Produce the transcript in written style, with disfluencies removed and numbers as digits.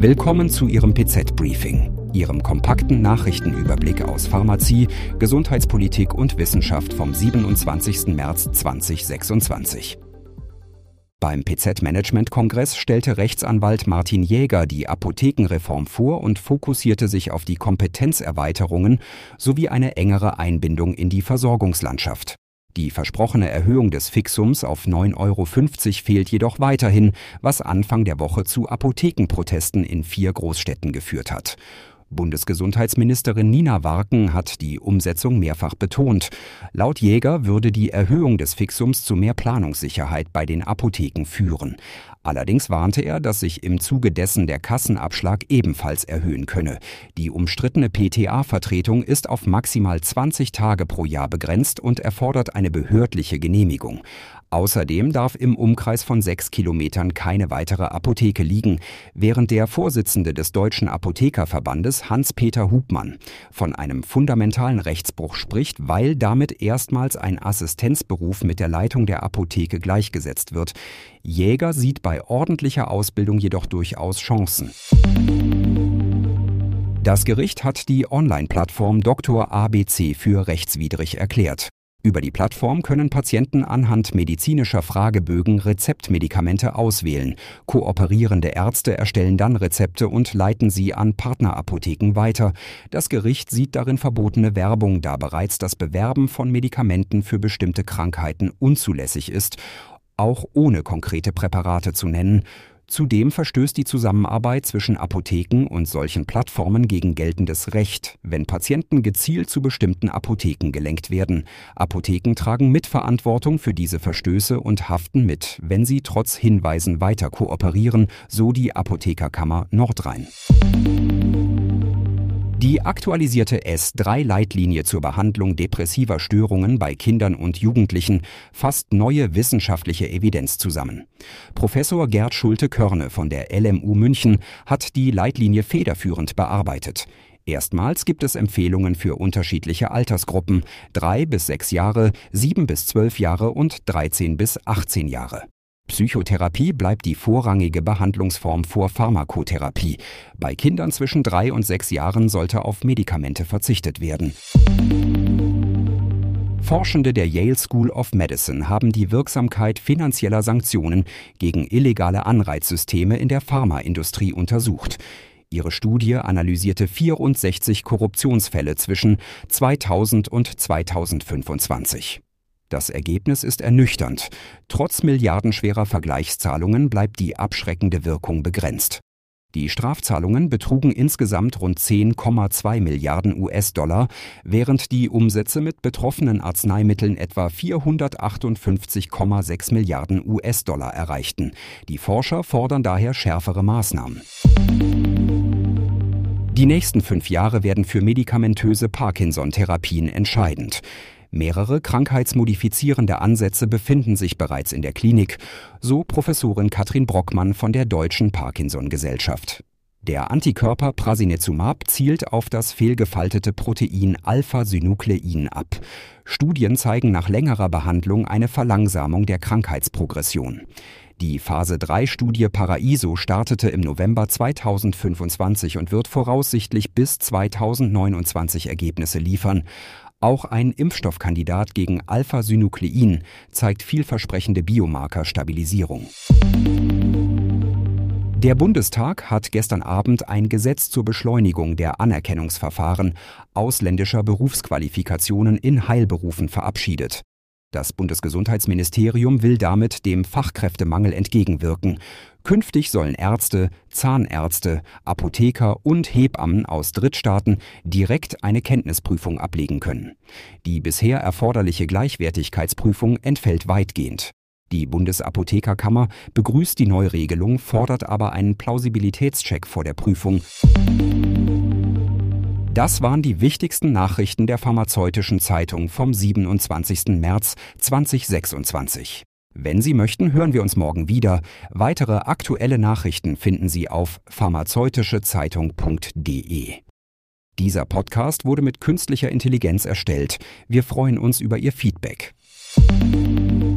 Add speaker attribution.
Speaker 1: Willkommen zu Ihrem PZ-Briefing, Ihrem kompakten Nachrichtenüberblick aus Pharmazie, Gesundheitspolitik und Wissenschaft vom 27. März 2026. Beim PZ-Management-Kongress stellte Rechtsanwalt Martin Jäger die Apothekenreform vor und fokussierte sich auf die Kompetenzerweiterungen sowie eine engere Einbindung in die Versorgungslandschaft. Die versprochene Erhöhung des Fixums auf 9,50 € fehlt jedoch weiterhin, was Anfang der Woche zu Apothekenprotesten in 4 Großstädten geführt hat. Bundesgesundheitsministerin Nina Warken hat die Umsetzung mehrfach betont. Laut Jäger würde die Erhöhung des Fixums zu mehr Planungssicherheit bei den Apotheken führen. Allerdings warnte er, dass sich im Zuge dessen der Kassenabschlag ebenfalls erhöhen könne. Die umstrittene PTA-Vertretung ist auf maximal 20 Tage pro Jahr begrenzt und erfordert eine behördliche Genehmigung. Außerdem darf im Umkreis von 6 Kilometern keine weitere Apotheke liegen, während der Vorsitzende des Deutschen Apothekerverbandes Hans-Peter Hubmann von einem fundamentalen Rechtsbruch spricht, weil damit erstmals ein Assistenzberuf mit der Leitung der Apotheke gleichgesetzt wird. Jäger sieht bei ordentlicher Ausbildung jedoch durchaus Chancen. Das Gericht hat die Online-Plattform Dr. ABC für rechtswidrig erklärt. Über die Plattform können Patienten anhand medizinischer Fragebögen Rezeptmedikamente auswählen. Kooperierende Ärzte erstellen dann Rezepte und leiten sie an Partnerapotheken weiter. Das Gericht sieht darin verbotene Werbung, da bereits das Bewerben von Medikamenten für bestimmte Krankheiten unzulässig ist, auch ohne konkrete Präparate zu nennen. Zudem verstößt die Zusammenarbeit zwischen Apotheken und solchen Plattformen gegen geltendes Recht, wenn Patienten gezielt zu bestimmten Apotheken gelenkt werden. Apotheken tragen Mitverantwortung für diese Verstöße und haften mit, wenn sie trotz Hinweisen weiter kooperieren, so die Apothekerkammer Nordrhein. Die aktualisierte S3-Leitlinie zur Behandlung depressiver Störungen bei Kindern und Jugendlichen fasst neue wissenschaftliche Evidenz zusammen. Professor Gerd Schulte-Körne von der LMU München hat die Leitlinie federführend bearbeitet. Erstmals gibt es Empfehlungen für unterschiedliche Altersgruppen: 3 bis 6 Jahre, 7 bis 12 Jahre und 13 bis 18 Jahre. Psychotherapie bleibt die vorrangige Behandlungsform vor Pharmakotherapie. Bei Kindern zwischen 3 und 6 Jahren sollte auf Medikamente verzichtet werden. Forschende der Yale School of Medicine haben die Wirksamkeit finanzieller Sanktionen gegen illegale Anreizsysteme in der Pharmaindustrie untersucht. Ihre Studie analysierte 64 Korruptionsfälle zwischen 2000 und 2025. Das Ergebnis ist ernüchternd. Trotz milliardenschwerer Vergleichszahlungen bleibt die abschreckende Wirkung begrenzt. Die Strafzahlungen betrugen insgesamt rund 10,2 Milliarden US-Dollar, während die Umsätze mit betroffenen Arzneimitteln etwa 458,6 Milliarden US-Dollar erreichten. Die Forscher fordern daher schärfere Maßnahmen. Die nächsten 5 Jahre werden für medikamentöse Parkinson-Therapien entscheidend. Mehrere krankheitsmodifizierende Ansätze befinden sich bereits in der Klinik, so Professorin Katrin Brockmann von der Deutschen Parkinson-Gesellschaft. Der Antikörper Prasinezumab zielt auf das fehlgefaltete Protein Alpha-Synuklein ab. Studien zeigen nach längerer Behandlung eine Verlangsamung der Krankheitsprogression. Die Phase-3-Studie Paraiso startete im November 2025 und wird voraussichtlich bis 2029 Ergebnisse liefern. Auch ein Impfstoffkandidat gegen Alpha-Synuklein zeigt vielversprechende Biomarker-Stabilisierung. Der Bundestag hat gestern Abend ein Gesetz zur Beschleunigung der Anerkennungsverfahren ausländischer Berufsqualifikationen in Heilberufen verabschiedet. Das Bundesgesundheitsministerium will damit dem Fachkräftemangel entgegenwirken. Künftig sollen Ärzte, Zahnärzte, Apotheker und Hebammen aus Drittstaaten direkt eine Kenntnisprüfung ablegen können. Die bisher erforderliche Gleichwertigkeitsprüfung entfällt weitgehend. Die Bundesapothekerkammer begrüßt die Neuregelung, fordert aber einen Plausibilitätscheck vor der Prüfung. Das waren die wichtigsten Nachrichten der Pharmazeutischen Zeitung vom 27. März 2026. Wenn Sie möchten, hören wir uns morgen wieder. Weitere aktuelle Nachrichten finden Sie auf pharmazeutischezeitung.de. Dieser Podcast wurde mit künstlicher Intelligenz erstellt. Wir freuen uns über Ihr Feedback.